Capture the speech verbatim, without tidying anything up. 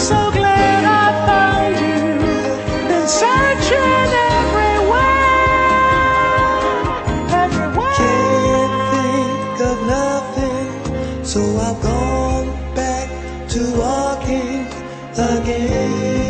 so glad I found you. Been searching everywhere, everywhere. Can't think of nothing, so I've gone back to walking again.